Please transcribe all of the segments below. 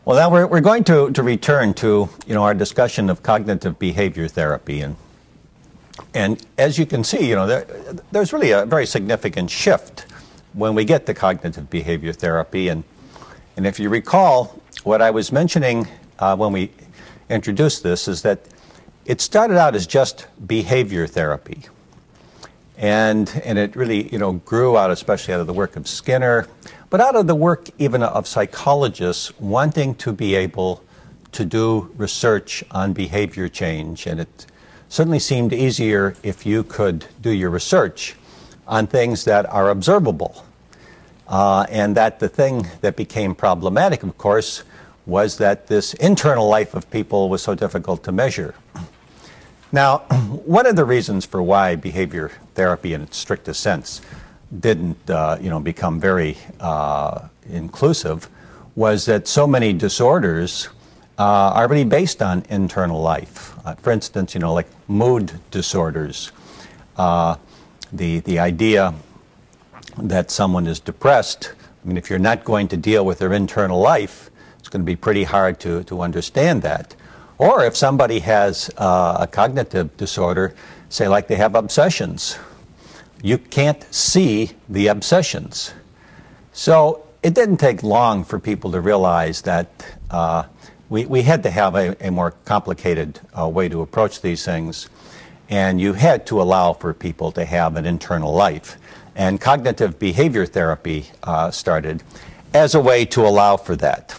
Well, now we're going to return to our discussion of cognitive behavior therapy, and as you can see, there's really a very significant shift when we get to cognitive behavior therapy, and if you recall what I was mentioning when we introduced this is that it started out as just behavior therapy, and it really grew out, especially out of the work of Skinner, but out of the work even of psychologists wanting to be able to do research on behavior change. And it certainly seemed easier if you could do your research on things that are observable. And that the thing that became problematic, of course, was that this internal life of people was so difficult to measure. Now, one of the reasons for why behavior therapy in its strictest sense didn't become very inclusive was that so many disorders are really based on internal life. For instance, like mood disorders, the idea that someone is depressed. I mean, if you're not going to deal with their internal life, it's going to be pretty hard to understand that. Or if somebody has a cognitive disorder, say like they have obsessions, you can't see the obsessions. So it didn't take long for people to realize that we had to have a more complicated way to approach these things, and you had to allow for people to have an internal life. And cognitive behavior therapy started as a way to allow for that.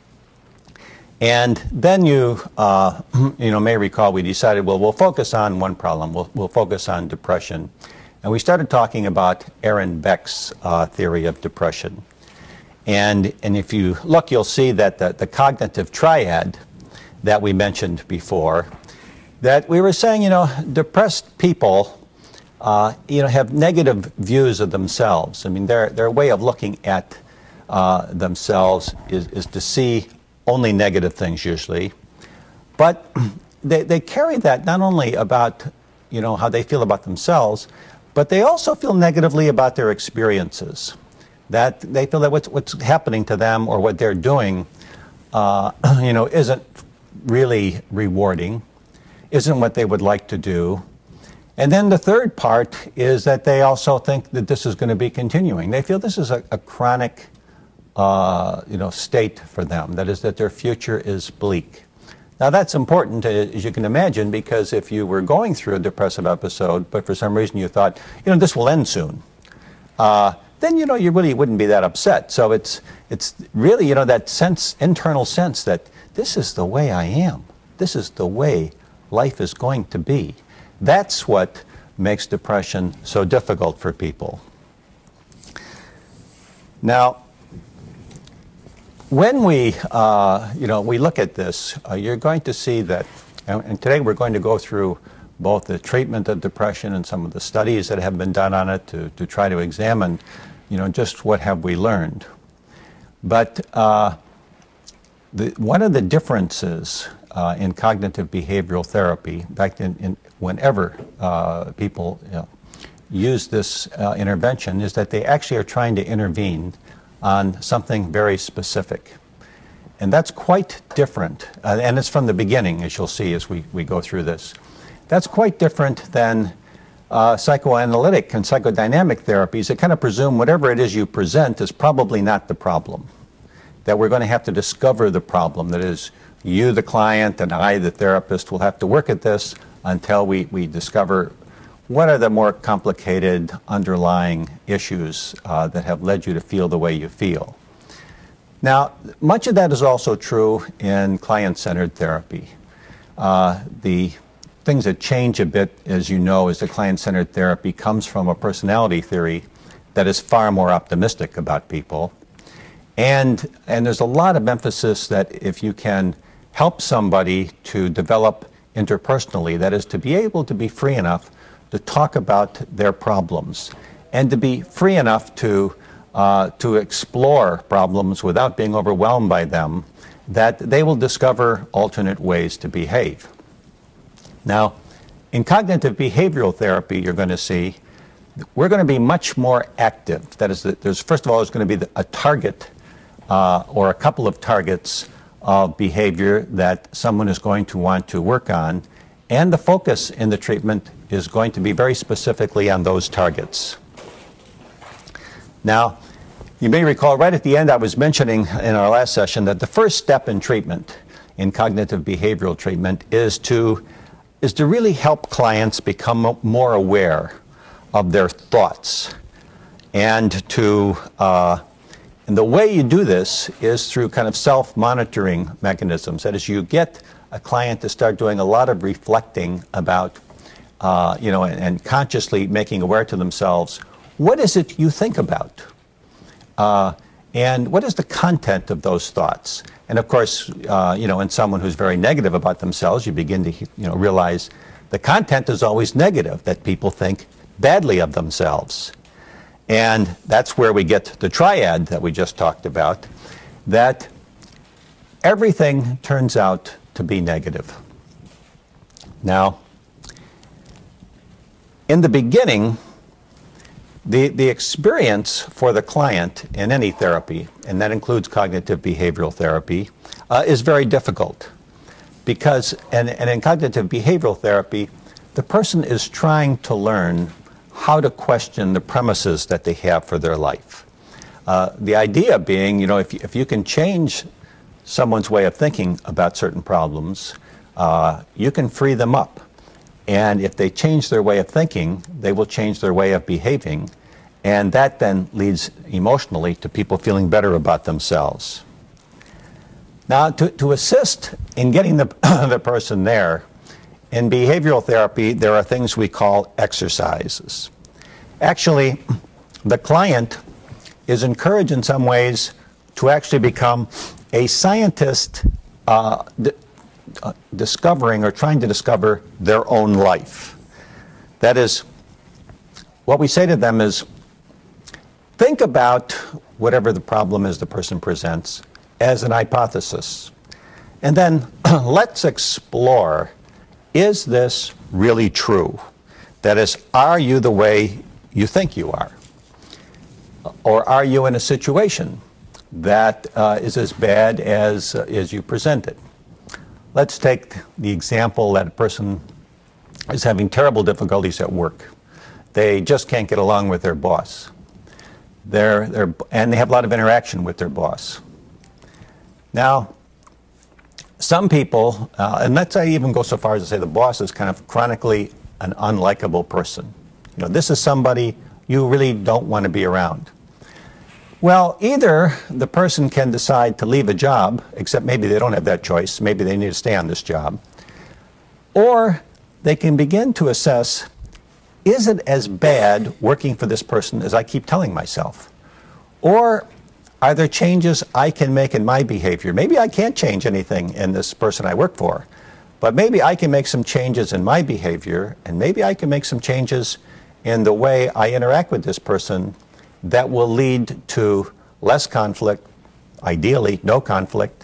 And then you may recall we decided, well, we'll focus on one problem. We'll focus on depression. And we started talking about Aaron Beck's theory of depression. And if you look, you'll see that the cognitive triad that we mentioned before, that we were saying, depressed people, have negative views of themselves. I mean, their way of looking at themselves is to see only negative things usually. But they carry that not only about, how they feel about themselves, but they also feel negatively about their experiences. That they feel that what's happening to them or what they're doing, isn't really rewarding, isn't what they would like to do. And then the third part is that they also think that this is going to be continuing. They feel this is a chronic, state for them. That is, that their future is bleak. Now that's important, as you can imagine, because if you were going through a depressive episode, but for some reason you thought, this will end soon, then you really wouldn't be that upset. So it's really that sense, internal sense that this is the way I am. This is the way life is going to be. That's what makes depression so difficult for people. Now, when we look at this, you're going to see that, and today we're going to go through both the treatment of depression and some of the studies that have been done on it to try to examine, just what have we learned. But one of the differences in cognitive behavioral therapy, in fact, whenever people use this intervention, is that they actually are trying to intervene on something very specific. And that's quite different, and it's from the beginning, as you'll see as we go through this. That's quite different than psychoanalytic and psychodynamic therapies that kind of presume whatever it is you present is probably not the problem. That we're going to have to discover the problem. That is, you, the client, and I, the therapist, will have to work at this until we discover what are the more complicated underlying issues that have led you to feel the way you feel. Now, much of that is also true in client-centered therapy. The things that change a bit, as you know, is the client-centered therapy comes from a personality theory that is far more optimistic about people. And there's a lot of emphasis that if you can help somebody to develop interpersonally, that is, to be able to be free enough to talk about their problems and to be free enough to explore problems without being overwhelmed by them, that they will discover alternate ways to behave. Now, in cognitive behavioral therapy, you're going to see we're going to be much more active. That is, first of all, there's going to be a target or a couple of targets of behavior that someone is going to want to work on, and the focus in the treatment is going to be very specifically on those targets. Now, you may recall right at the end I was mentioning in our last session that the first step in treatment, in cognitive behavioral treatment, is to really help clients become more aware of their thoughts. And and the way you do this is through kind of self-monitoring mechanisms. That is, you get a client to start doing a lot of reflecting about, and consciously making aware to themselves, what is it you think about? And what is the content of those thoughts? And of course, in someone who's very negative about themselves, you begin to realize the content is always negative, that people think badly of themselves. And that's where we get the triad that we just talked about, that everything turns out to be negative. Now, in the beginning, the experience for the client in any therapy, and that includes cognitive behavioral therapy, is very difficult. Because, and in cognitive behavioral therapy, the person is trying to learn how to question the premises that they have for their life. The idea being, if you can change someone's way of thinking about certain problems, you can free them up. And if they change their way of thinking, they will change their way of behaving. And that then leads emotionally to people feeling better about themselves. Now, to assist in getting the person there, in behavioral therapy, there are things we call exercises. Actually, the client is encouraged in some ways to actually become a scientist discovering or trying to discover their own life. That is, what we say to them is, think about whatever the problem is the person presents as an hypothesis. And then let's explore, is this really true? That is, are you the way you think you are? Or are you in a situation that is as bad as you present it? Let's take the example that a person is having terrible difficulties at work. They just can't get along with their boss. And they have a lot of interaction with their boss. Now, some people, and let's say even go so far as to say the boss is kind of chronically an unlikable person. This is somebody you really don't want to be around. Well, either the person can decide to leave a job, except maybe they don't have that choice, maybe they need to stay on this job, or they can begin to assess, is it as bad working for this person as I keep telling myself? Or are there changes I can make in my behavior? Maybe I can't change anything in this person I work for, but maybe I can make some changes in my behavior, and maybe I can make some changes in the way I interact with this person that will lead to less conflict, ideally no conflict.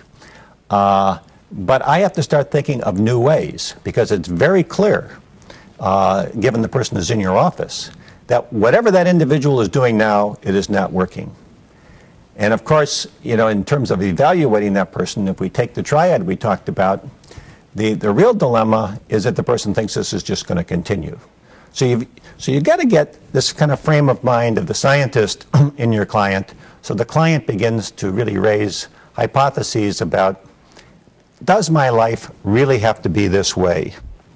But I have to start thinking of new ways, because it's very clear, given the person is in your office, that whatever that individual is doing now, it is not working. And of course, in terms of evaluating that person, if we take the triad we talked about, the real dilemma is that the person thinks this is just going to continue. So you've got to get this kind of frame of mind of the scientist in your client, so the client begins to really raise hypotheses about, does my life really have to be this way?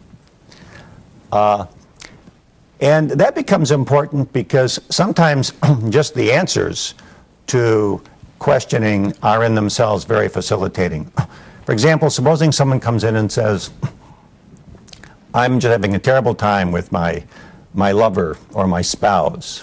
And that becomes important because sometimes just the answers to questioning are in themselves very facilitating. For example, supposing someone comes in and says, I'm just having a terrible time with my lover or my spouse.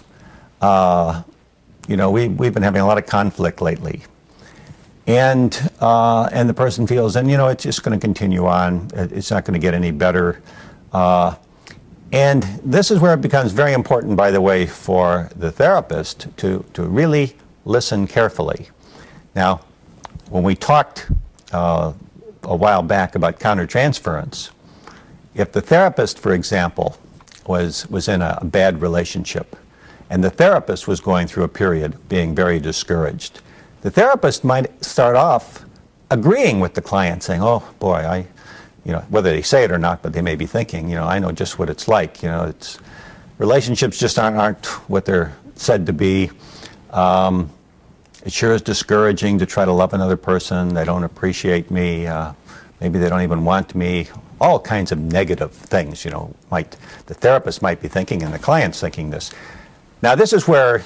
We've been having a lot of conflict lately. And the person feels, and it's just going to continue on. It's not going to get any better. And this is where it becomes very important, by the way, for the therapist to really listen carefully. Now, when we talked a while back about countertransference, if the therapist, for example, was in a bad relationship, and the therapist was going through a period being very discouraged, the therapist might start off agreeing with the client, saying, "Oh boy, whether they say it or not, but they may be thinking, I know just what it's like. It's relationships just aren't what they're said to be. It sure is discouraging to try to love another person. They don't appreciate me. Maybe they don't even want me." All kinds of negative things, the therapist might be thinking and the client's thinking this. Now, this is where,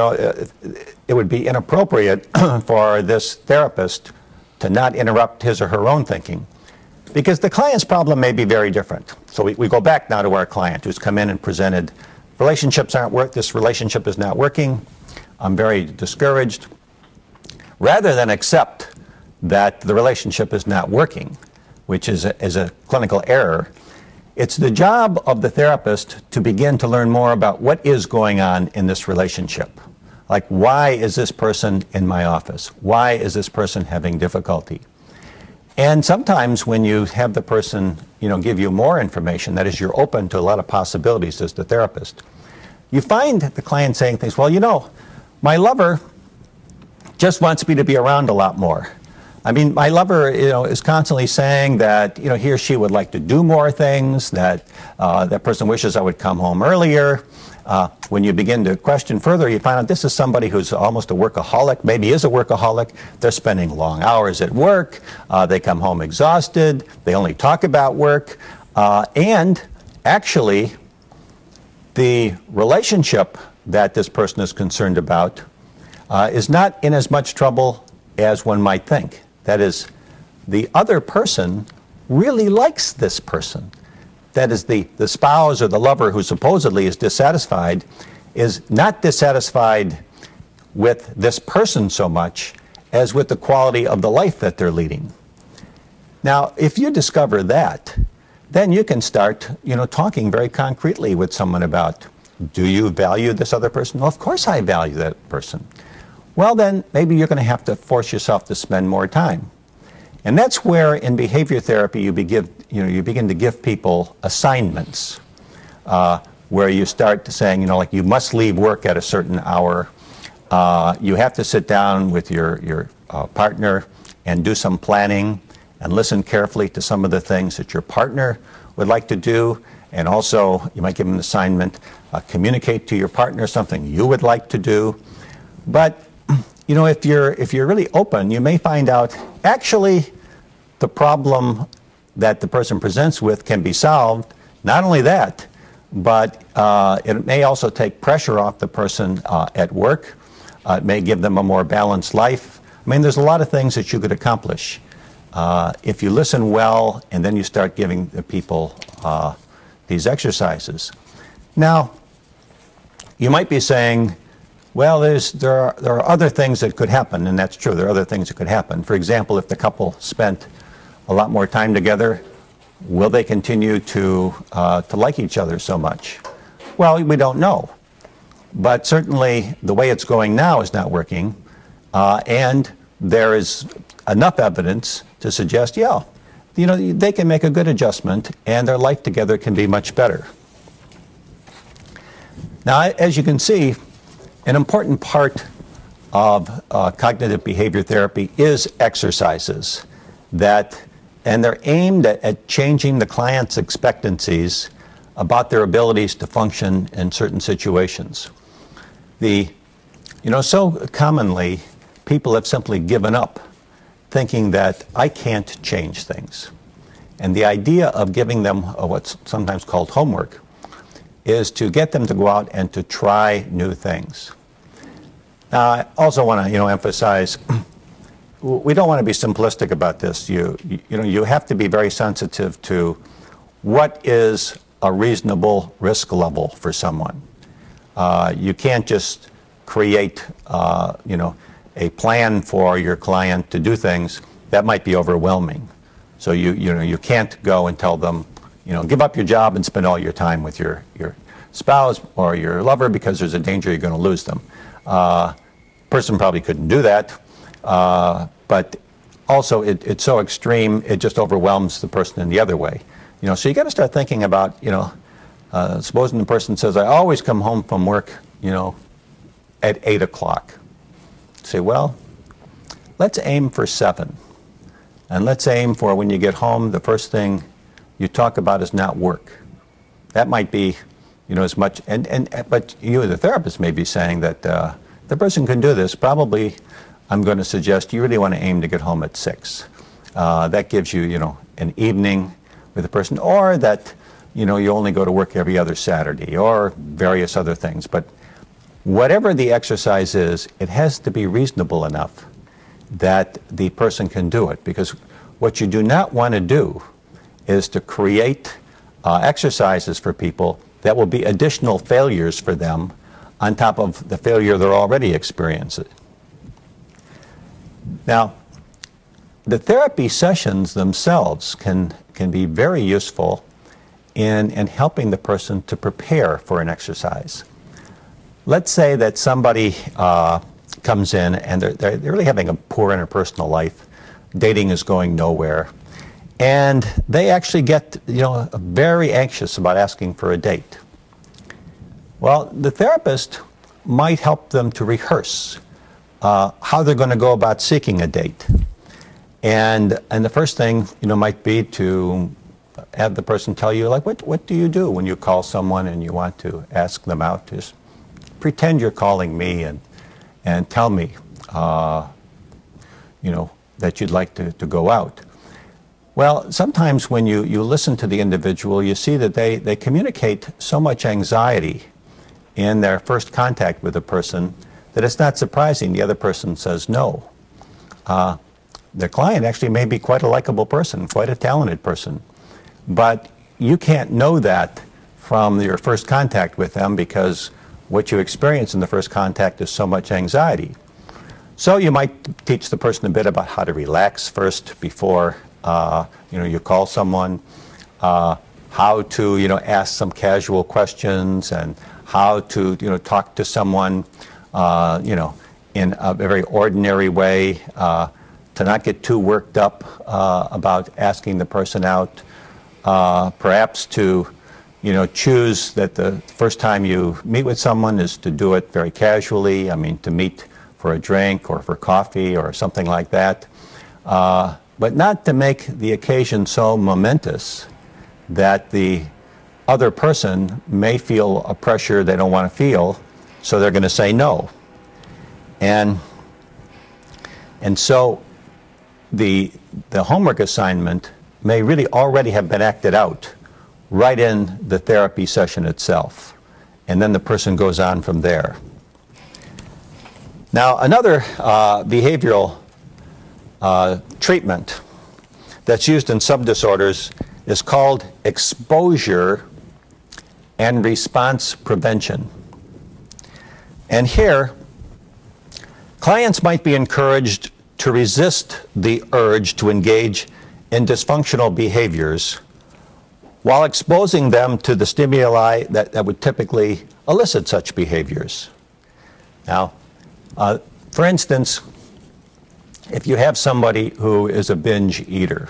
it would be inappropriate for this therapist to not interrupt his or her own thinking, because the client's problem may be very different. So we go back now to our client who's come in and presented, this relationship is not working, I'm very discouraged. Rather than accept that the relationship is not working, which is a clinical error, it's the job of the therapist to begin to learn more about what is going on in this relationship. Like, why is this person in my office? Why is this person having difficulty? And sometimes when you have the person, give you more information, that is, you're open to a lot of possibilities as the therapist, you find the client saying things, "Well, my lover just wants me to be around a lot more. I mean, my lover, is constantly saying that, he or she would like to do more things, that that person wishes I would come home earlier." When you begin to question further, you find out this is somebody who's almost a workaholic, maybe is a workaholic. They're spending long hours at work. They come home exhausted. They only talk about work. And actually, the relationship that this person is concerned about is not in as much trouble as one might think. That is, the other person really likes this person. That is, the spouse or the lover who supposedly is dissatisfied is not dissatisfied with this person so much as with the quality of the life that they're leading. Now, if you discover that, then you can start, talking very concretely with someone about, do you value this other person? Well, of course I value that person. Well, then maybe you're going to have to force yourself to spend more time. And that's where in behavior therapy you begin to give people assignments, where you start saying, like, you must leave work at a certain hour. You have to sit down with your partner and do some planning and listen carefully to some of the things that your partner would like to do. And also, you might give them an assignment, communicate to your partner something you would like to do. But if you're really open, you may find out actually the problem that the person presents with can be solved. Not only that, but it may also take pressure off the person at work. It may give them a more balanced life. I mean, there's a lot of things that you could accomplish if you listen well and then you start giving the people these exercises. Now, you might be saying, well, there are other things that could happen, and that's true. There are other things that could happen. For example, if the couple spent a lot more time together, will they continue to like each other so much? Well, we don't know. But certainly the way it's going now is not working, and there is enough evidence to suggest, they can make a good adjustment, and their life together can be much better. Now, as you can see, an important part of cognitive behavior therapy is exercises and they're aimed at changing the client's expectancies about their abilities to function in certain situations. So commonly, people have simply given up, thinking that I can't change things. And the idea of giving them what's sometimes called homework is to get them to go out and to try new things. Now, I also want to, emphasize, we don't want to be simplistic about this. You have to be very sensitive to what is a reasonable risk level for someone. You can't just create, a plan for your client to do things that might be overwhelming. So you can't go and tell them, give up your job and spend all your time with your spouse or your lover because there's a danger you're going to lose them. Person probably couldn't do that, but also it's so extreme it just overwhelms the person in the other way. So you got to start thinking about, supposing the person says, I always come home from work, at 8 o'clock. Say, well, let's aim for 7. And let's aim for when you get home, the first thing you talk about is not work. That might be, as much, but you, the therapist, may be saying that the person can do this. Probably, I'm going to suggest you really want to aim to get home at 6. That gives you, an evening with the person, or that, you only go to work every other Saturday, or various other things. But whatever the exercise is, it has to be reasonable enough that the person can do it. Because what you do not want to do is to create exercises for people that will be additional failures for them on top of the failure they're already experiencing. Now, the therapy sessions themselves can be very useful in helping the person to prepare for an exercise. Let's say that somebody comes in and they're really having a poor interpersonal life. Dating is going nowhere. And they actually get, very anxious about asking for a date. Well, the therapist might help them to rehearse how they're going to go about seeking a date. And the first thing, might be to have the person tell you, like, what do you do when you call someone and you want to ask them out? Just pretend you're calling me and tell me, that you'd like to go out. Well, sometimes when you listen to the individual, you see that they communicate so much anxiety in their first contact with a person that it's not surprising the other person says no. The client actually may be quite a likable person, quite a talented person, but you can't know that from your first contact with them because what you experience in the first contact is so much anxiety. So you might teach the person a bit about how to relax first before you call someone, how to ask some casual questions, and how to talk to someone in a very ordinary way, to not get too worked up about asking the person out, perhaps to choose that the first time you meet with someone is to do it very casually. To meet for a drink or for coffee or something like that. But not to make the occasion so momentous that the other person may feel a pressure they don't want to feel, so they're going to say no. And so the homework assignment may really already have been acted out right in the therapy session itself. And then the person goes on from there. Now, another behavioral treatment that's used in some disorders is called exposure and response prevention. And here, clients might be encouraged to resist the urge to engage in dysfunctional behaviors while exposing them to the stimuli that would typically elicit such behaviors. Now, for instance, if you have somebody who is a binge eater,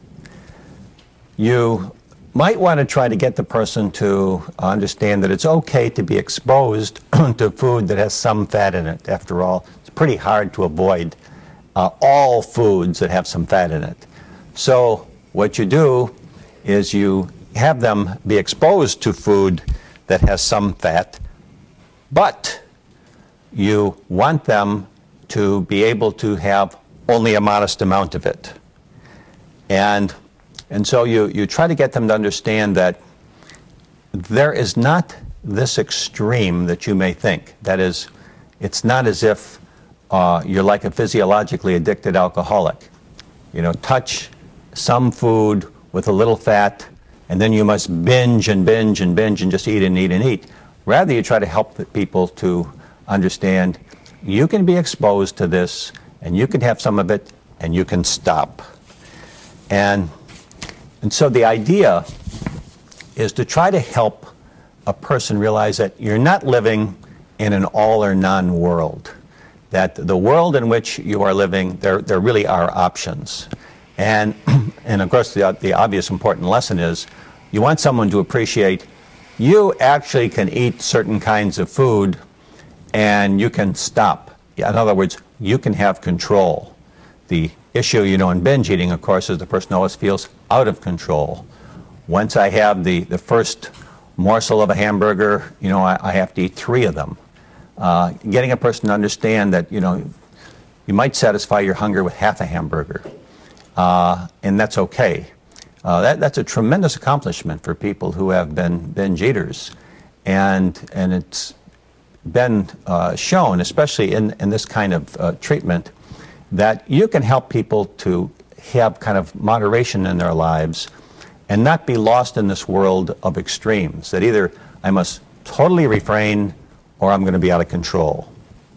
you might want to try to get the person to understand that it's okay to be exposed to food that has some fat in it. After all, it's pretty hard to avoid all foods that have some fat in it. So what you do is you have them be exposed to food that has some fat, but you want them to be able to have only a modest amount of it. And so you try to get them to understand that there is not this extreme that you may think. That is, it's not as if you're like a physiologically addicted alcoholic. Touch some food with a little fat, and then you must binge and binge and binge and just eat and eat and eat. Rather, you try to help the people to understand you can be exposed to this, and you can have some of it, and you can stop. And so the idea is to try to help a person realize that you're not living in an all or none world. That the world in which you are living, there really are options. And of course, the obvious important lesson is you want someone to appreciate you actually can eat certain kinds of food and you can stop. In other words, you can have control. The issue, in binge eating, of course, is the person always feels out of control. Once I have the first morsel of a hamburger, I have to eat 3 of them. Getting a person to understand that, you might satisfy your hunger with half a hamburger, and that's okay. That's a tremendous accomplishment for people who have been binge eaters, and it's been shown, especially in this kind of treatment, that you can help people to have kind of moderation in their lives and not be lost in this world of extremes, that either I must totally refrain or I'm going to be out of control.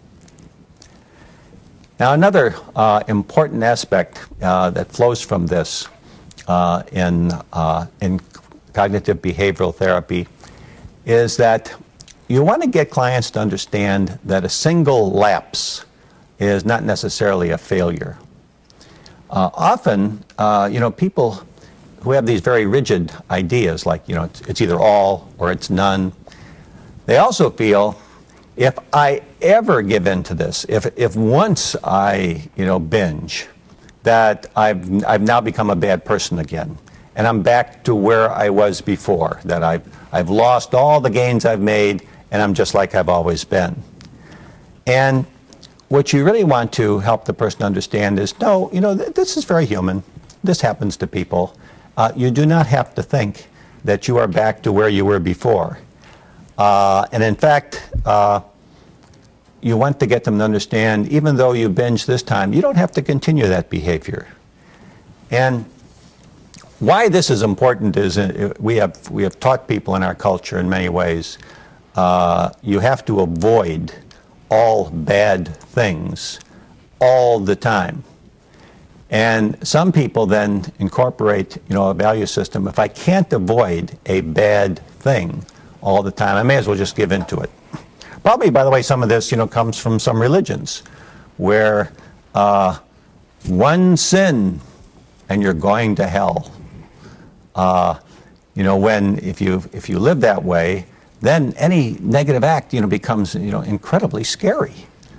Now, another important aspect that flows from this in cognitive behavioral therapy is that you want to get clients to understand that a single lapse is not necessarily a failure. Often, people who have these very rigid ideas, like, it's either all or it's none, they also feel, if I ever give in to this, if once I, binge, that I've now become a bad person again, and I'm back to where I was before, that I've lost all the gains I've made, and I'm just like I've always been. And what you really want to help the person understand is, no, this is very human. This happens to people. You do not have to think that you are back to where you were before. And in fact, you want to get them to understand, even though you binge this time, you don't have to continue that behavior. And why this is important is we have taught people in our culture in many ways, you have to avoid all bad things all the time. And some people then incorporate, a value system. If I can't avoid a bad thing all the time, I may as well just give in to it. Probably, by the way, some of this, comes from some religions where one sin and you're going to hell. If you live that way, then any negative act, becomes, incredibly scary.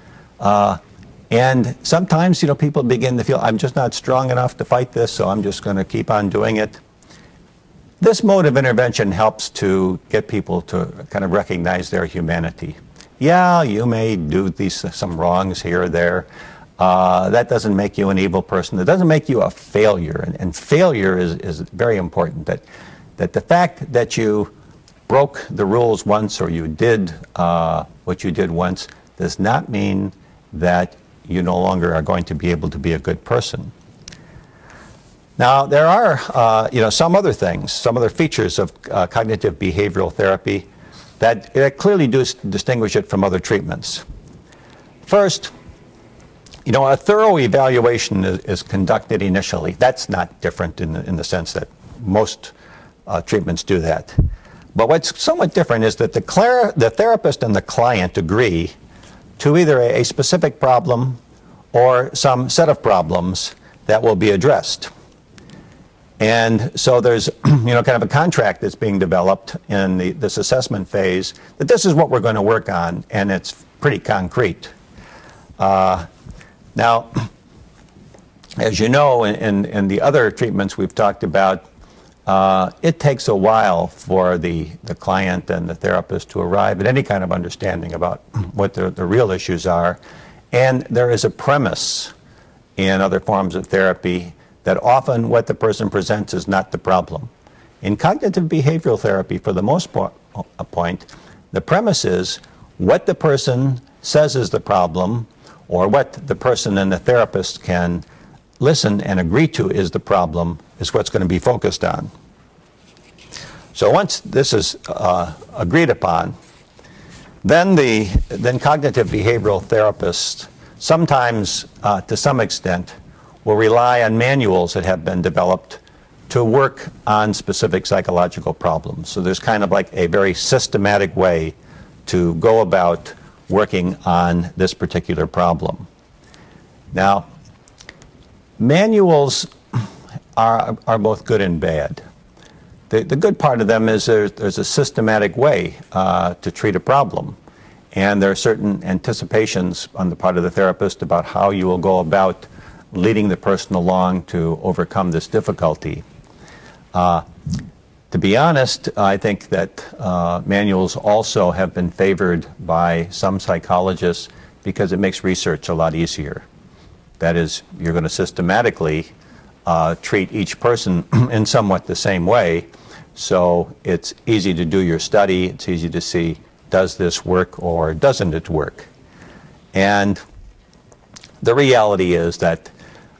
And sometimes, people begin to feel, I'm just not strong enough to fight this, so I'm just going to keep on doing it. This mode of intervention helps to get people to kind of recognize their humanity. Yeah, you may do some wrongs here or there. That doesn't make you an evil person. It doesn't make you a failure. And failure is very important. That the fact that you broke the rules once or you did what you did once does not mean that you no longer are going to be able to be a good person. Now, there are some other things, some other features of cognitive behavioral therapy that clearly do distinguish it from other treatments. First, a thorough evaluation is conducted initially. That's not different in the sense that most treatments do that. But what's somewhat different is that the therapist and the client agree to either a specific problem or some set of problems that will be addressed. And so there's kind of a contract that's being developed in this assessment phase that this is what we're going to work on, and it's pretty concrete. Now, as you know, in the other treatments we've talked about, it takes a while for the client and the therapist to arrive at any kind of understanding about what the real issues are. And there is a premise in other forms of therapy that often what the person presents is not the problem. In cognitive behavioral therapy, for the most point, the premise is what the person says is the problem, or what the person and the therapist can listen and agree to is the problem, is what's going to be focused on. So once this is agreed upon, then cognitive behavioral therapists sometimes, to some extent, will rely on manuals that have been developed to work on specific psychological problems. So there's kind of like a very systematic way to go about working on this particular problem. Now, manuals are both good and bad. The good part of them is there's a systematic way to treat a problem. And there are certain anticipations on the part of the therapist about how you will go about leading the person along to overcome this difficulty. To be honest, I think that manuals also have been favored by some psychologists because it makes research a lot easier. That is, you're going to systematically treat each person in somewhat the same way, so it's easy to do your study, it's easy to see, does this work or doesn't it work? And the reality is that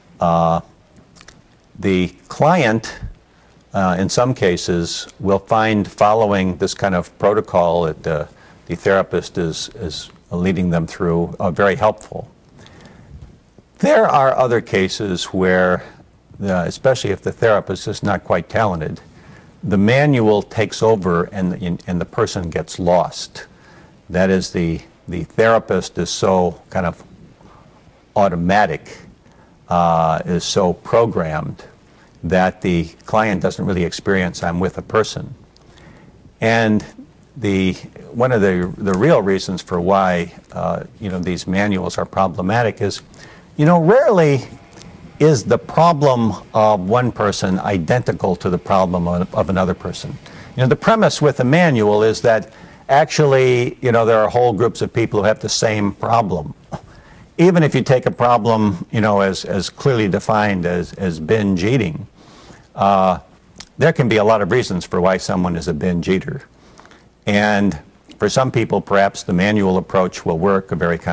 the client, in some cases, will find following this kind of protocol that the therapist is leading them through very helpful. There are other cases where, especially if the therapist is not quite talented, the manual takes over and the person gets lost. That is, the therapist is so kind of automatic, is so programmed that the client doesn't really experience I'm with a person. And one of the real reasons for why these manuals are problematic is, rarely is the problem of one person identical to the problem of another person. The premise with a manual is that actually, there are whole groups of people who have the same problem. Even if you take a problem, as clearly defined as binge eating, there can be a lot of reasons for why someone is a binge eater. And for some people, perhaps the manual approach will work, a very kind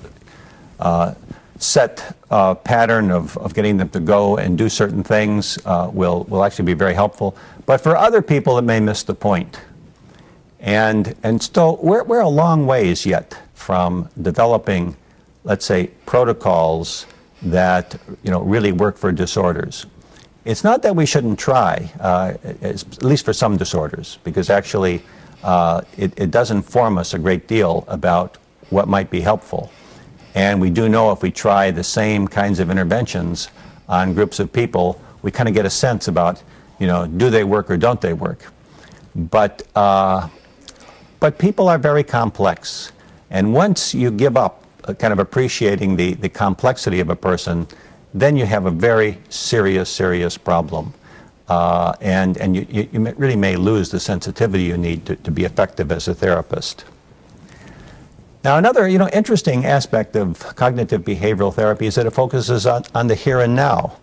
of set pattern of getting them to go and do certain things will actually be very helpful. But for other people, it may miss the point. And still, we're a long ways yet from developing, let's say, protocols that really work for disorders. It's not that we shouldn't try, at least for some disorders, because actually it does inform us a great deal about what might be helpful. And we do know if we try the same kinds of interventions on groups of people, we kind of get a sense about, do they work or don't they work? But people are very complex. And once you give up kind of appreciating the complexity of a person, then you have a very serious problem. And you really may lose the sensitivity you need to be effective as a therapist. Now, another interesting aspect of cognitive behavioral therapy is that it focuses on the here and now.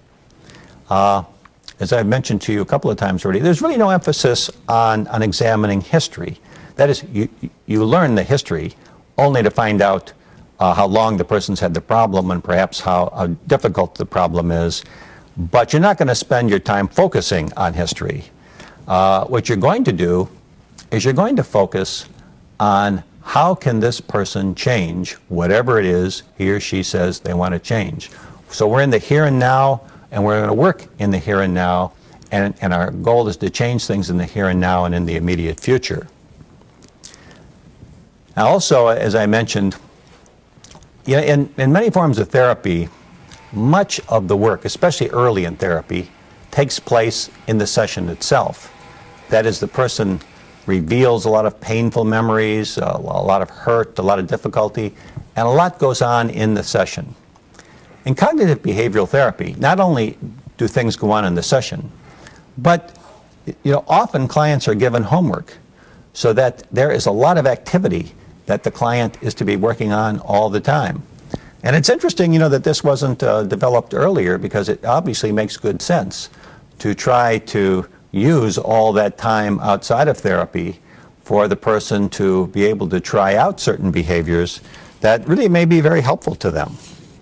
As I've mentioned to you a couple of times already, there's really no emphasis on examining history. That is, you learn the history only to find out how long the person's had the problem and perhaps how difficult the problem is, but you're not going to spend your time focusing on history. What you're going to do is you're going to focus on how can this person change whatever it is he or she says they want to change. So we're in the here and now, and we're going to work in the here and now, and our goal is to change things in the here and now and in the immediate future. Now also, as I mentioned, in many forms of therapy, much of the work, especially early in therapy, takes place in the session itself. That is, the person reveals a lot of painful memories, a lot of hurt, a lot of difficulty, and a lot goes on in the session. In cognitive behavioral therapy, not only do things go on in the session, but often clients are given homework so that there is a lot of activity that the client is to be working on all the time. And it's interesting, that this wasn't developed earlier, because it obviously makes good sense to try to use all that time outside of therapy for the person to be able to try out certain behaviors that really may be very helpful to them.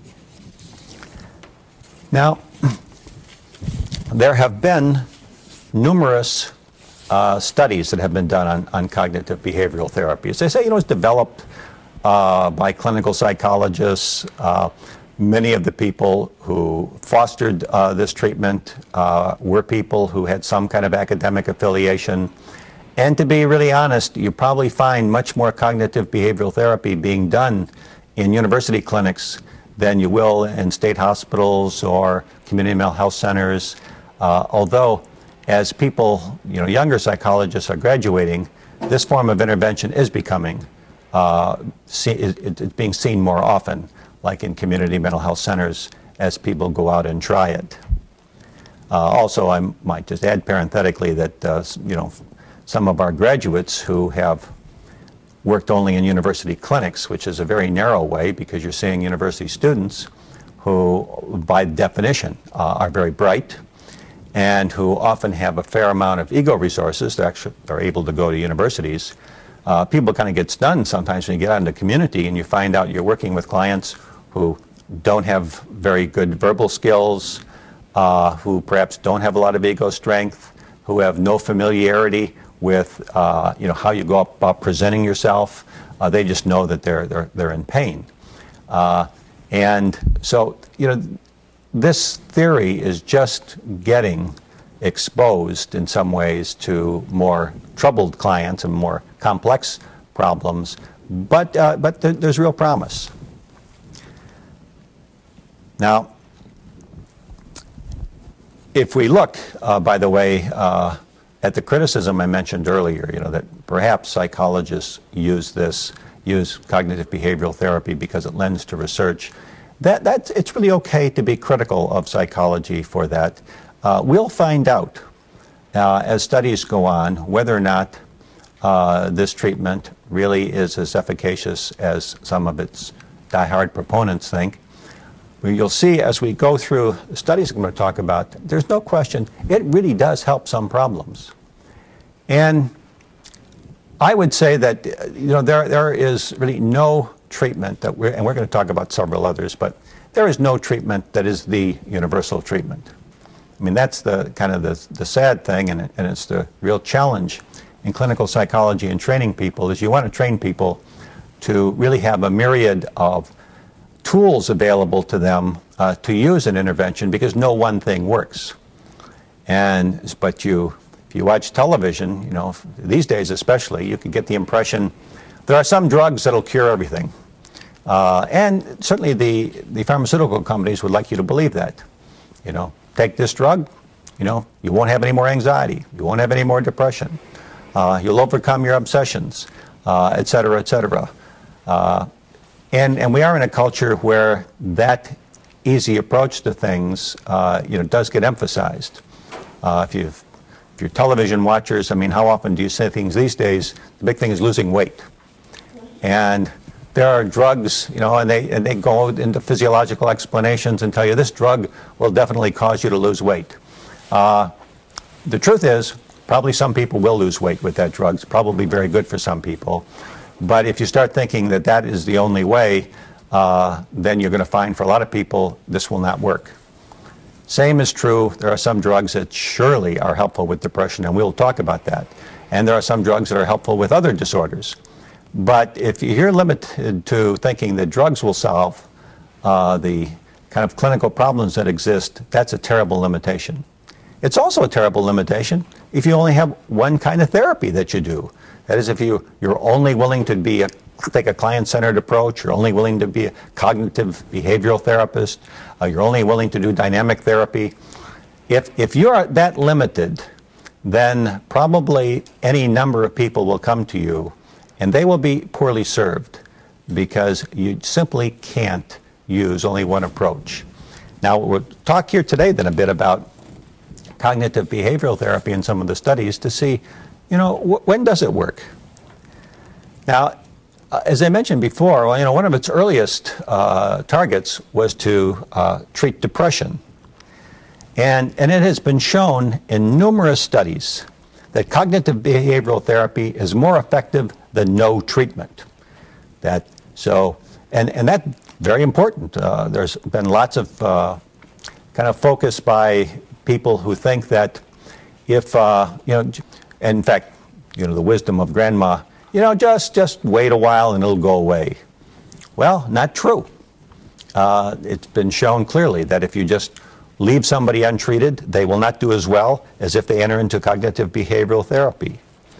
Now, there have been numerous studies that have been done on cognitive behavioral therapy. As they say, it's developed by clinical psychologists. Many of the people who fostered this treatment were people who had some kind of academic affiliation. And to be really honest, you probably find much more cognitive behavioral therapy being done in university clinics than you will in state hospitals or community mental health centers. Although, as people, younger psychologists are graduating, this form of intervention is becoming, it's being seen more often, like in community mental health centers as people go out and try it. Also, I might just add parenthetically that you know, some of our graduates who have worked only in university clinics, which is a very narrow way because you're seeing university students who, by definition, are very bright and who often have a fair amount of ego resources. They're able to go to universities. People kind of get stunned sometimes when you get out into the community and you find out you're working with clients who don't have very good verbal skills, who perhaps don't have a lot of ego strength, who have no familiarity with you know, how you go about presenting yourself. They just know that they're in pain. And so, you know, this theory is just getting exposed in some ways to more troubled clients and more complex problems, but there's real promise. Now, if we look, by the way, at the criticism I mentioned earlier, you know, that perhaps psychologists use cognitive behavioral therapy because it lends to research, it's really okay to be critical of psychology for that. We'll find out as studies go on whether or not this treatment really is as efficacious as some of its diehard proponents think. You'll see as we go through the studies I'm going to talk about, there's no question it really does help some problems. And I would say that you know, there is really no treatment that and we're going to talk about several others, but there is no treatment that is the universal treatment. I mean, that's the kind of the sad thing, and it's the real challenge in clinical psychology and training people, is you want to train people to really have a myriad of tools available to them to use an intervention, because no one thing works. But if you watch television, you know, these days especially, you can get the impression there are some drugs that'll cure everything. And certainly the pharmaceutical companies would like you to believe that. You know, take this drug, you know, you won't have any more anxiety, you won't have any more depression, you'll overcome your obsessions, et cetera, et cetera. And we are in a culture where that easy approach to things, you know, does get emphasized. If you're television watchers, I mean, how often do you say things these days? The big thing is losing weight. And there are drugs, you know, and they go into physiological explanations and tell you this drug will definitely cause you to lose weight. The truth is, probably some people will lose weight with that drug. It's probably very good for some people. But if you start thinking that that is the only way, then you're going to find for a lot of people this will not work. Same is true. There are some drugs that surely are helpful with depression, and we'll talk about that. And there are some drugs that are helpful with other disorders. But if you're limited to thinking that drugs will solve the kind of clinical problems that exist, that's a terrible limitation. It's also a terrible limitation if you only have one kind of therapy that you do. That is, if you're only willing to take a client-centered approach, you're only willing to be a cognitive behavioral therapist, you're only willing to do dynamic therapy. If you're that limited, then probably any number of people will come to you, and they will be poorly served because you simply can't use only one approach. Now, we'll talk here today then a bit about cognitive behavioral therapy and some of the studies to see, you know, when does it work? Now, as I mentioned before, well, you know, one of its earliest targets was to treat depression. And it has been shown in numerous studies that cognitive behavioral therapy is more effective than no treatment. And that's very important. There's been lots of kind of focus by people who think that if, you know, and in fact, you know, the wisdom of grandma, you know, just wait a while and it'll go away. Well, not true. It's been shown clearly that if you just leave somebody untreated, they will not do as well as if they enter into cognitive behavioral therapy.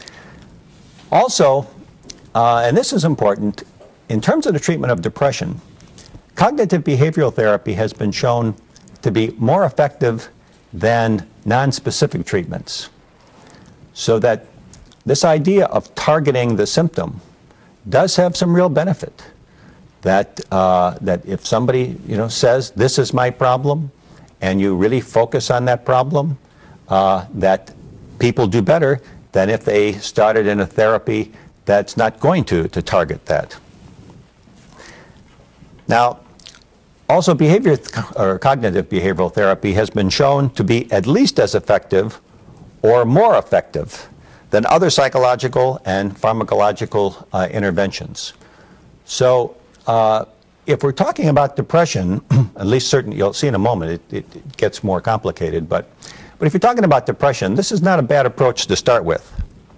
Also, and this is important, in terms of the treatment of depression, cognitive behavioral therapy has been shown to be more effective than non-specific treatments. So that this idea of targeting the symptom does have some real benefit. that if somebody says this is my problem, and you really focus on that problem, that people do better than if they started in a therapy that's not going to target that. Now, also behavior or cognitive behavioral therapy has been shown to be at least as effective or more effective than other psychological and pharmacological interventions. So if we're talking about depression, at least certain, you'll see in a moment, it gets more complicated, but if you're talking about depression, this is not a bad approach to start with.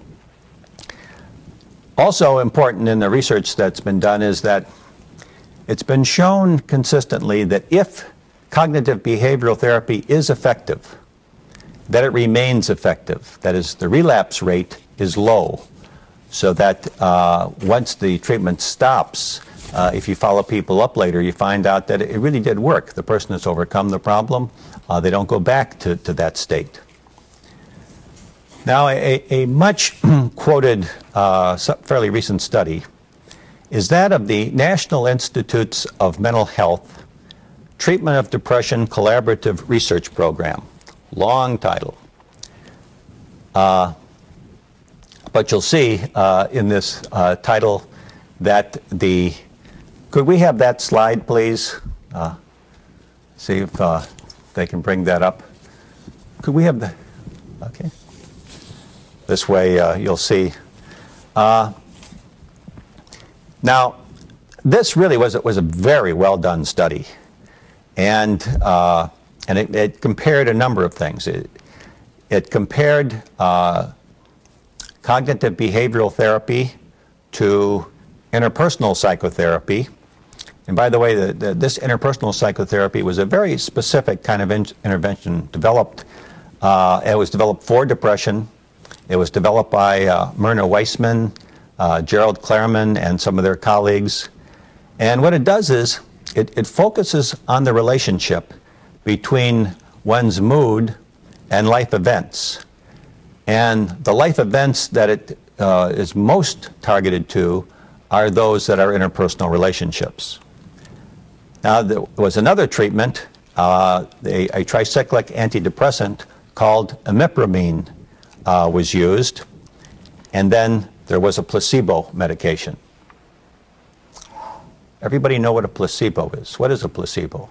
Also important in the research that's been done is that it's been shown consistently that if cognitive behavioral therapy is effective, that it remains effective. That is, the relapse rate is low, so that once the treatment stops, if you follow people up later, you find out that it really did work. The person has overcome the problem. They don't go back to that state. Now, a much quoted, fairly recent study is that of the National Institutes of Mental Health Treatment of Depression Collaborative Research Program. Long title. But you'll see in this title that could we have that slide, please? See if they can bring that up. Could we have the, okay. This way you'll see. Now, this really was a very well done study, and it compared a number of things. It compared cognitive behavioral therapy to interpersonal psychotherapy. And by the way, this interpersonal psychotherapy was a very specific kind of intervention developed. It was developed for depression. It was developed by Myrna Weissman, Gerald Klarman, and some of their colleagues. And what it does is it focuses on the relationship between one's mood and life events. And the life events that it is most targeted to are those that are interpersonal relationships. Now, there was another treatment, a tricyclic antidepressant called imipramine was used, and then there was a placebo medication. Everybody know what a placebo is? What is a placebo?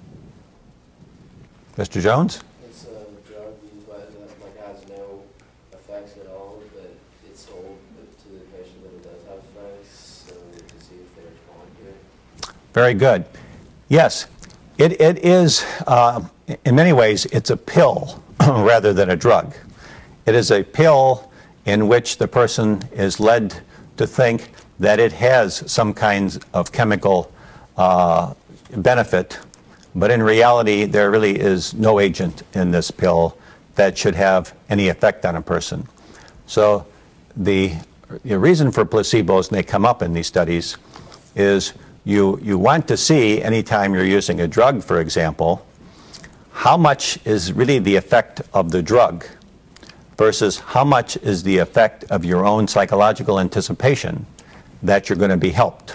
Mr. Jones? It's a drug used by has no effects at all, but it's sold to the patient that it does have effects, so to see if they respond to it. Very good. Yes, it is, in many ways, it's a pill rather than a drug. It is a pill in which the person is led to think that it has some kinds of chemical benefit, but in reality, there really is no agent in this pill that should have any effect on a person. So the reason for placebos, and they come up in these studies, is you want to see, anytime you're using a drug, for example, how much is really the effect of the drug versus how much is the effect of your own psychological anticipation that you're going to be helped.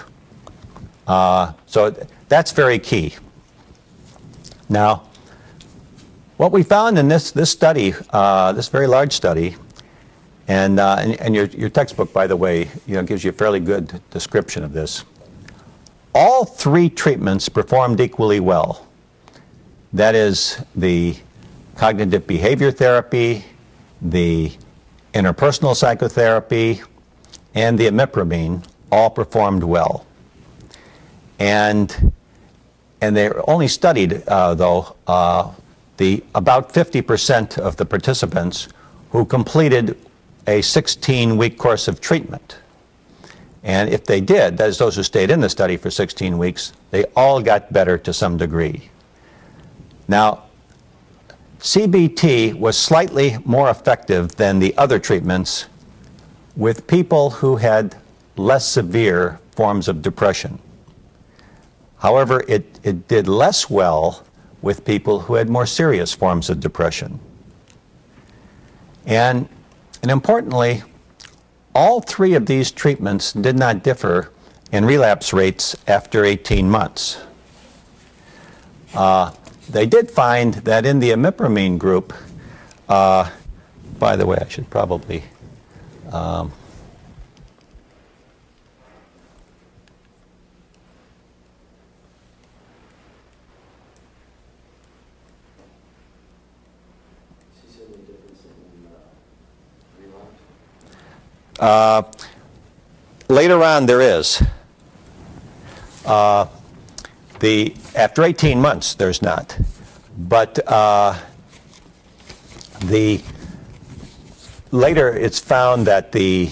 So that's very key. Now, what we found in this study, this very large study, and your textbook, by the way, gives you a fairly good description of this. All three treatments performed equally well. That is, the cognitive behavior therapy, the interpersonal psychotherapy, and the imipramine all performed well. And they only studied, though, about 50% of the participants who completed a 16-week course of treatment. And if they did, that is, those who stayed in the study for 16 weeks, they all got better to some degree. Now, CBT was slightly more effective than the other treatments with people who had less severe forms of depression. However, it did less well with people who had more serious forms of depression. And importantly, all three of these treatments did not differ in relapse rates after 18 months. They did find that in the imipramine group, by the way, I should probably later on there is. After 18 months, there's not. But later it's found that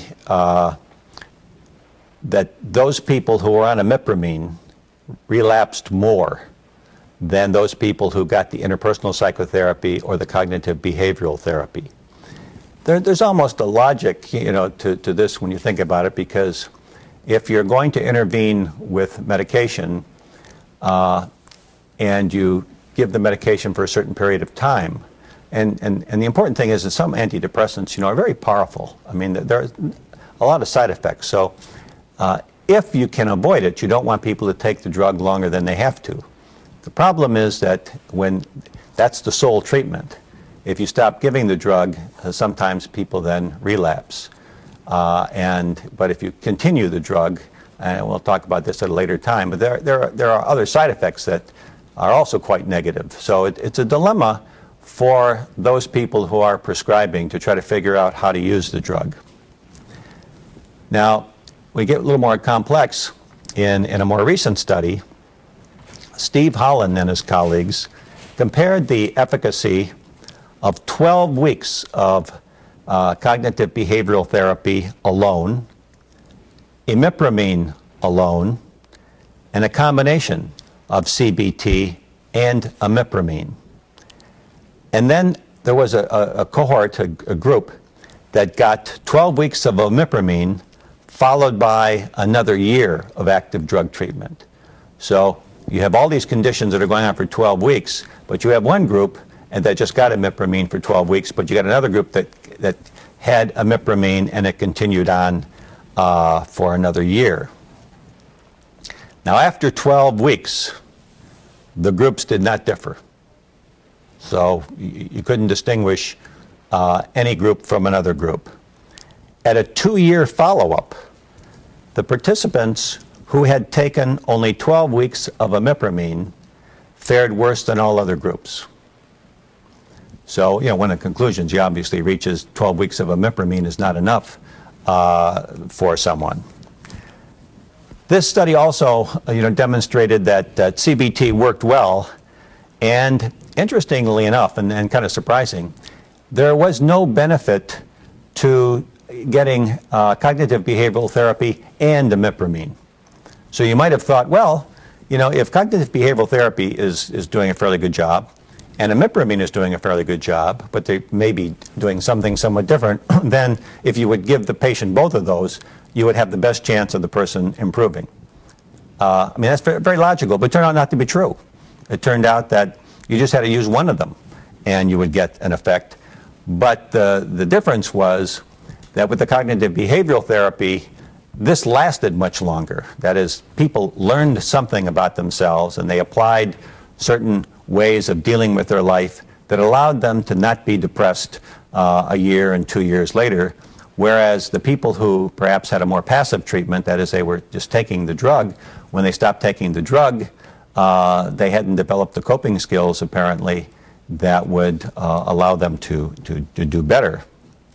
that those people who were on imipramine relapsed more than those people who got the interpersonal psychotherapy or the cognitive behavioral therapy. There's almost a logic, to this when you think about it, because if you're going to intervene with medication and you give the medication for a certain period of time, and the important thing is that some antidepressants, are very powerful. I mean, there are a lot of side effects. So if you can avoid it, you don't want people to take the drug longer than they have to. The problem is that when that's the sole treatment, if you stop giving the drug, sometimes people then relapse. But if you continue the drug, and we'll talk about this at a later time, but there are other side effects that are also quite negative. So it's a dilemma for those people who are prescribing to try to figure out how to use the drug. Now, we get a little more complex. In a more recent study, Steve Holland and his colleagues compared the efficacy of 12 weeks of cognitive behavioral therapy alone, imipramine alone, and a combination of CBT and imipramine. And then there was a cohort, a group, that got 12 weeks of imipramine followed by another year of active drug treatment. So you have all these conditions that are going on for 12 weeks, but you have one group and that just got imipramine for 12 weeks, but you got another group that had imipramine and it continued on for another year. Now, after 12 weeks, the groups did not differ. So you couldn't distinguish any group from another group. At a 2-year follow-up, the participants who had taken only 12 weeks of imipramine fared worse than all other groups. So, one of the conclusions you obviously reach is 12 weeks of imipramine is not enough for someone. This study also, demonstrated that CBT worked well, and interestingly enough, and kind of surprising, there was no benefit to getting cognitive behavioral therapy and imipramine. So you might have thought, well, if cognitive behavioral therapy is doing a fairly good job, and imipramine is doing a fairly good job, but they may be doing something somewhat different, then if you would give the patient both of those, you would have the best chance of the person improving. That's very logical, but it turned out not to be true. It turned out that you just had to use one of them, and you would get an effect. But the difference was that with the cognitive behavioral therapy, this lasted much longer. That is, people learned something about themselves, and they applied certain ways of dealing with their life that allowed them to not be depressed a year and 2 years later, whereas the people who perhaps had a more passive treatment, that is, they were just taking the drug, when they stopped taking the drug, they hadn't developed the coping skills, apparently, that would allow them to do better.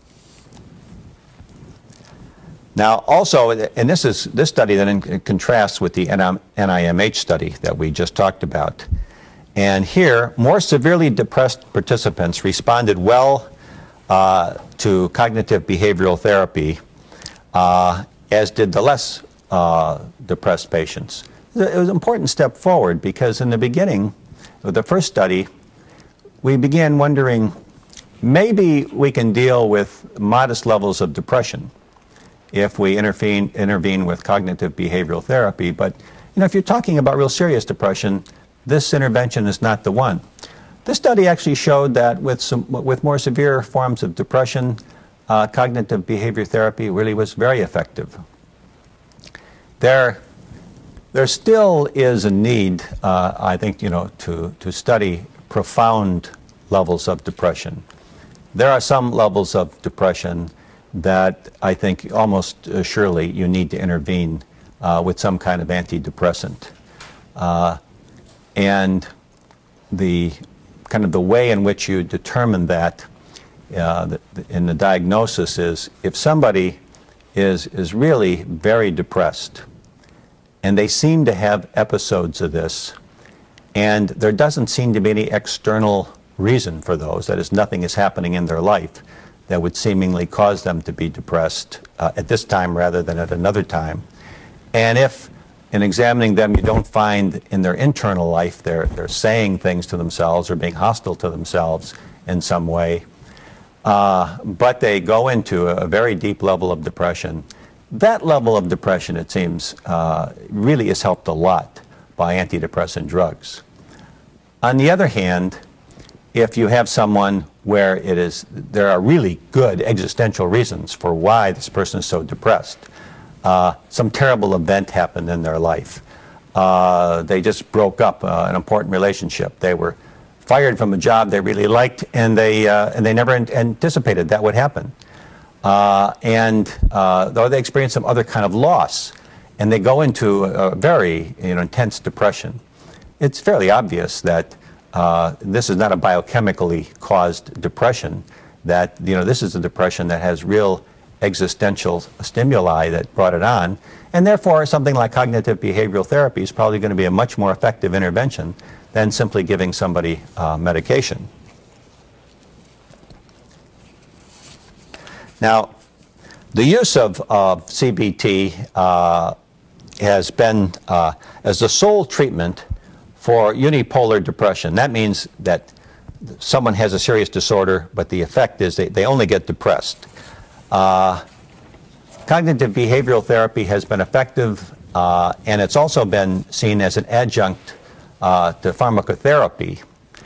Now, also, and this study then contrasts with the NIMH study that we just talked about. And here, more severely depressed participants responded well to cognitive behavioral therapy, as did the less depressed patients. It was an important step forward because in the beginning of the first study, we began wondering, maybe we can deal with modest levels of depression if we intervene with cognitive behavioral therapy. But if you're talking about real serious depression, this intervention is not the one. This study actually showed that with more severe forms of depression, cognitive behavior therapy really was very effective. There There still is a need, I think, to study profound levels of depression. There are some levels of depression that I think almost surely you need to intervene with some kind of antidepressant. And the kind of the way in which you determine that in the diagnosis is if somebody is really very depressed and they seem to have episodes of this and there doesn't seem to be any external reason for those, that is, nothing is happening in their life that would seemingly cause them to be depressed at this time rather than at another time. And if in examining them you don't find in their internal life they're saying things to themselves or being hostile to themselves in some way, but they go into a very deep level of depression, that level of depression, it seems, really is helped a lot by antidepressant drugs. On the other hand, if you have someone where there are really good existential reasons for why this person is so depressed, some terrible event happened in their life. They just broke up an important relationship. They were fired from a job they really liked, and they never anticipated that would happen. Or they experience some other kind of loss, and they go into a very intense depression. It's fairly obvious that this is not a biochemically caused depression, that this is a depression that has real existential stimuli that brought it on, and therefore something like cognitive behavioral therapy is probably going to be a much more effective intervention than simply giving somebody medication. Now, the use of CBT has been as the sole treatment for unipolar depression. That means that someone has a serious disorder, but the effect is they only get depressed. Cognitive behavioral therapy has been effective, and it's also been seen as an adjunct to pharmacotherapy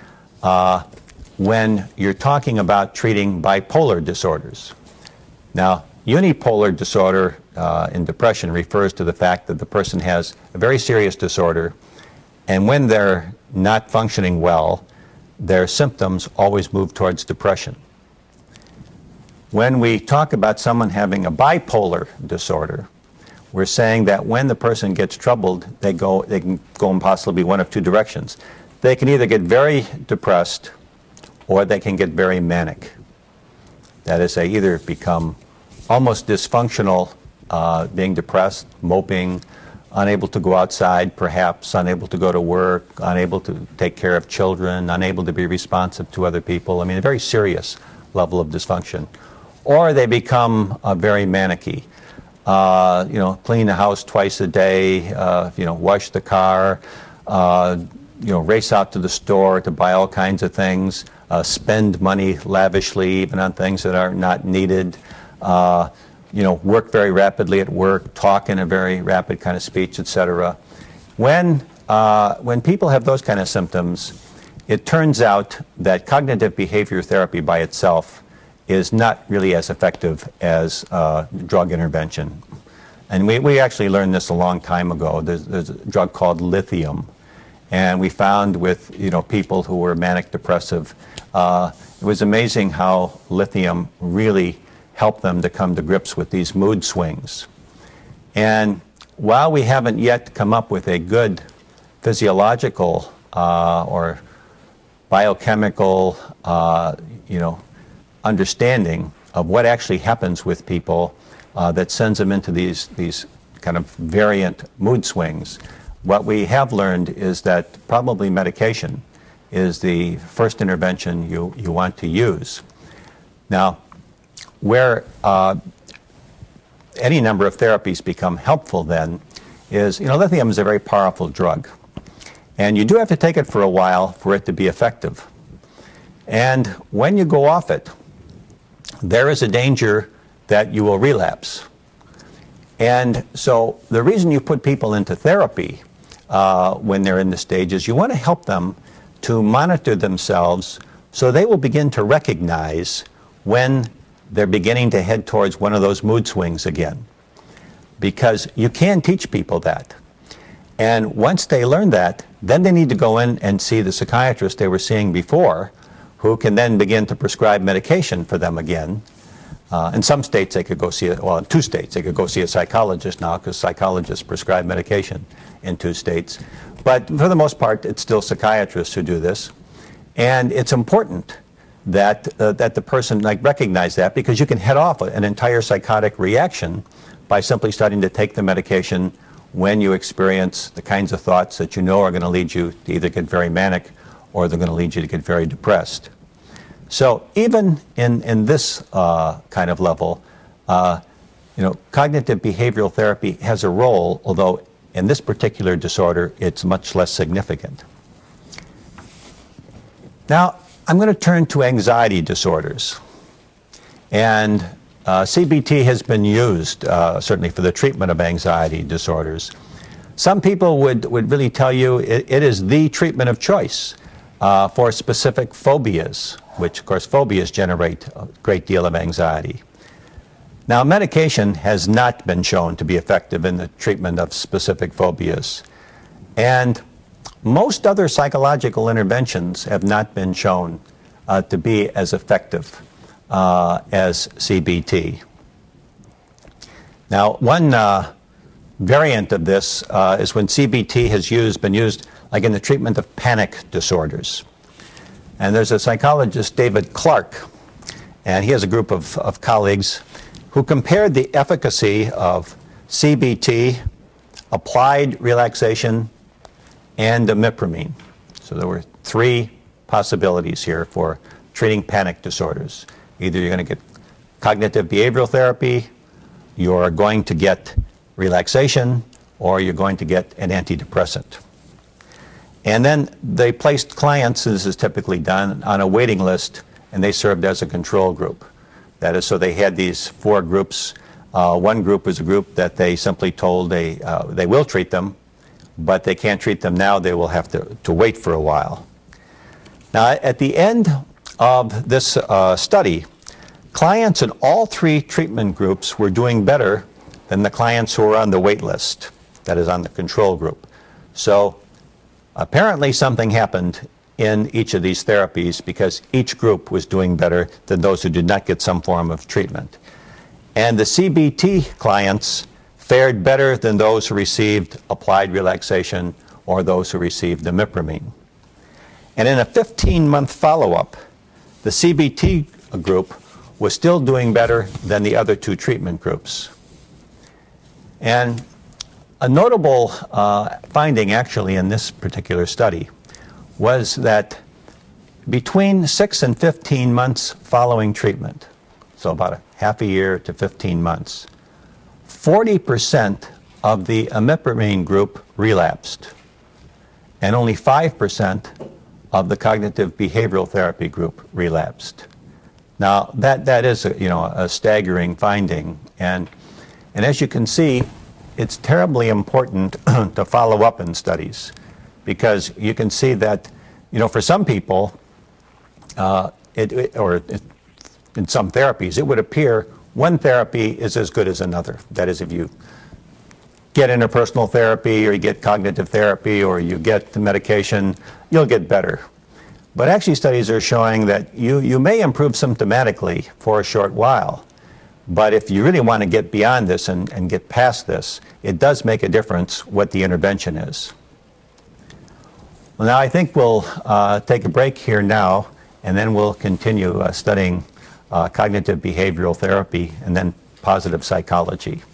when you're talking about treating bipolar disorders. Now, unipolar disorder in depression refers to the fact that the person has a very serious disorder, and when they're not functioning well, their symptoms always move towards depression. When we talk about someone having a bipolar disorder, we're saying that when the person gets troubled, they can go in possibly one of two directions. They can either get very depressed or they can get very manic. That is, they either become almost dysfunctional, being depressed, moping, unable to go outside, perhaps unable to go to work, unable to take care of children, unable to be responsive to other people. I mean, a very serious level of dysfunction. Or they become very manicky. Clean the house twice a day, wash the car, race out to the store to buy all kinds of things, spend money lavishly even on things that are not needed, work very rapidly at work, talk in a very rapid kind of speech, etc. When people have those kind of symptoms, it turns out that cognitive behavior therapy by itself is not really as effective as drug intervention. And we actually learned this a long time ago. There's a drug called lithium. And we found with people who were manic depressive, it was amazing how lithium really helped them to come to grips with these mood swings. And while we haven't yet come up with a good physiological or biochemical understanding of what actually happens with people that sends them into these kind of variant mood swings, what we have learned is that probably medication is the first intervention you want to use. Now, where any number of therapies become helpful then is, lithium is a very powerful drug. And you do have to take it for a while for it to be effective. And when you go off it, there is a danger that you will relapse. And so the reason you put people into therapy when they're in this stage is you want to help them to monitor themselves so they will begin to recognize when they're beginning to head towards one of those mood swings again. Because you can teach people that. And once they learn that, then they need to go in and see the psychiatrist they were seeing before, who can then begin to prescribe medication for them again. In some states, they could go see, well, in 2 states, they could go see a psychologist now, because psychologists prescribe medication in 2 states. But for the most part, it's still psychiatrists who do this. And it's important that, that the person recognize that, because you can head off an entire psychotic reaction by simply starting to take the medication when you experience the kinds of thoughts that you know are going to lead you to either get very manic or they're going to lead you to get very depressed. So even in this kind of level, cognitive behavioral therapy has a role, although in this particular disorder, it's much less significant. Now, I'm going to turn to anxiety disorders. And CBT has been used, certainly for the treatment of anxiety disorders. Some people would really tell you it is the treatment of choice for specific phobias, which, of course, phobias generate a great deal of anxiety. Now, medication has not been shown to be effective in the treatment of specific phobias. And most other psychological interventions have not been shown to be as effective as CBT. Now, one variant of this is when CBT has been used like in the treatment of panic disorders. And there's a psychologist, David Clark, and he has a group of colleagues who compared the efficacy of CBT, applied relaxation, and imipramine. So there were 3 possibilities here for treating panic disorders. Either you're going to get cognitive behavioral therapy, you're going to get relaxation, or you're going to get an antidepressant. And then they placed clients, as is typically done, on a waiting list, and they served as a control group. That is, so they had these 4 groups. One group was a group that they simply told they will treat them, but they can't treat them now. They will have to wait for a while. Now, at the end of this study, clients in all 3 treatment groups were doing better than the clients who were on the wait list, that is, on the control group. So apparently something happened in each of these therapies, because each group was doing better than those who did not get some form of treatment. And the CBT clients fared better than those who received applied relaxation or those who received imipramine. And in a 15-month follow-up, the CBT group was still doing better than the other 2 treatment groups. And a notable finding, actually, in this particular study was that between 6 and 15 months following treatment, so about a half a year to 15 months, 40% of the imipramine group relapsed, and only 5% of the cognitive behavioral therapy group relapsed. Now, that is a staggering finding, and as you can see, it's terribly important to follow up in studies, because you can see that, for some people, or in some therapies, it would appear one therapy is as good as another. That is, if you get interpersonal therapy, or you get cognitive therapy, or you get the medication, you'll get better. But actually, studies are showing that you may improve symptomatically for a short while. But if you really want to get beyond this and get past this, it does make a difference what the intervention is. Well, now I think we'll take a break here now, and then we'll continue studying cognitive behavioral therapy and then positive psychology.